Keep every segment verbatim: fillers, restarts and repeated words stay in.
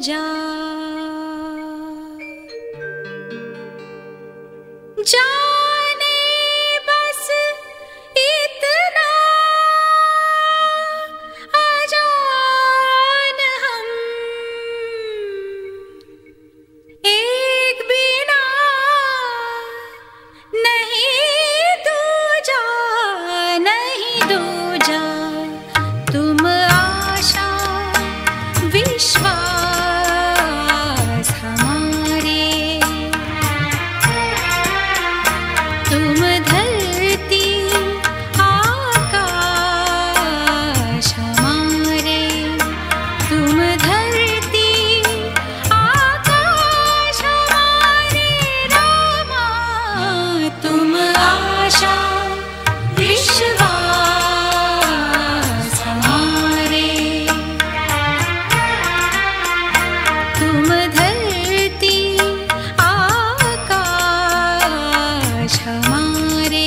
जा, जाने बस इतना अजान हम, एक बिना नहीं दूजा, नहीं दूजा। तुम आशा विश्वास हमारे, तुम धरती आकाश हमारे, तुम धरती आकाश हमारे रामा। तुम आशा विश्वास हमारे, तुम धरती आकाश हमारे।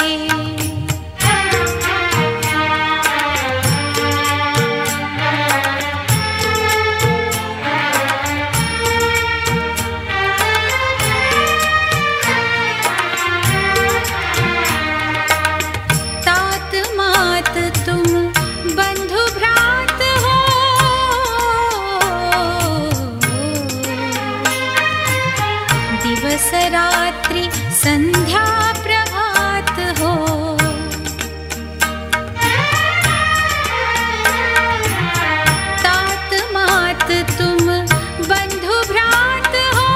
तात मात तुम बंधु भ्रात हो, दिवस रात्रि संध्या प्रभात हो। तात मात तुम बंधु भ्रात हो,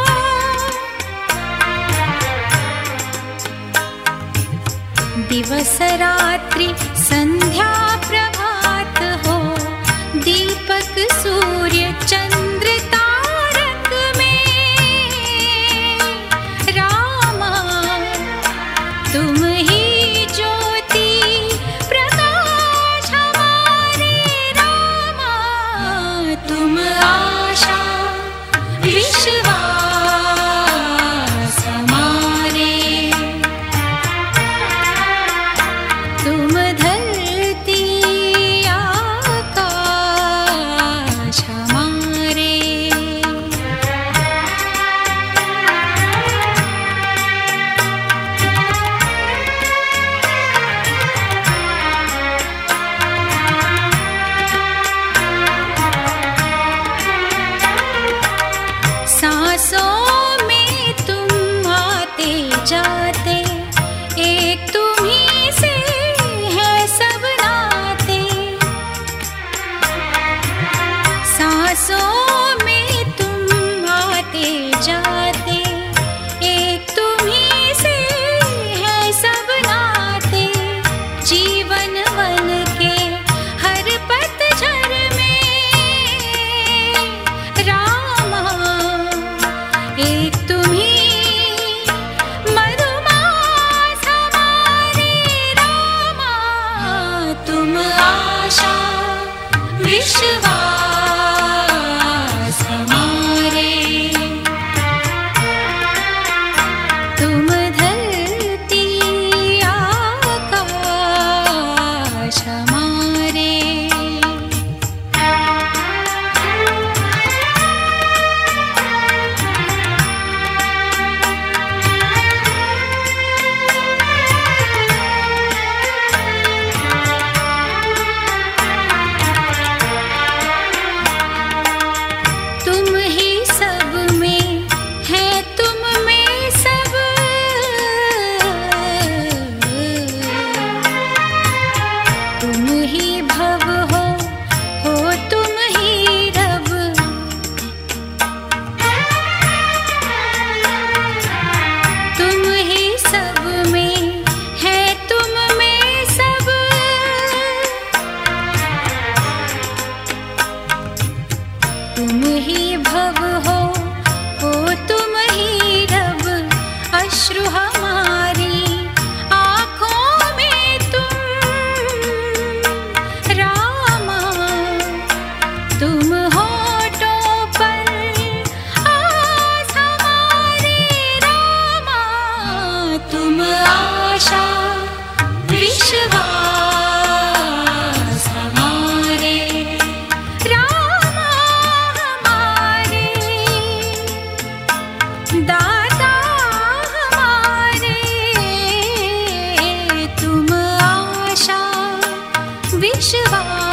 दिवस रात्रि संध्या प्रभात हो। दीपक सूर्य चंद्र तारक में रामा, तुम ही ज्योति प्रकाश हमारे रामा। तुम आशा विश्वास हमारे, तुम धरती आकाश हमारे। सांसों में तुम आते जाते, एक तुम ही से है सब नाते। सांसों में तुम आते जाते, एक तुम ही से है सब नाते। जीवन वन के हर पतझर में रामा, एक तुम ही मधुमास हमारे रामा। तुम आशा विश्वास हमारे, तुम धरती आकाश हमारे। तुम ही सब में है, तुम में सब, तुम ही भव हो, हो तुम ही रब। तुम ही सब में है, तुम में सब, तुम ही भव हो, हो तुम ही रब। अश्रु हमारी आँखों में तुम रामा, तुम होठों पर आस हमारे रामा। तुम आशा विश्वास हमारे रामा। विश्वास।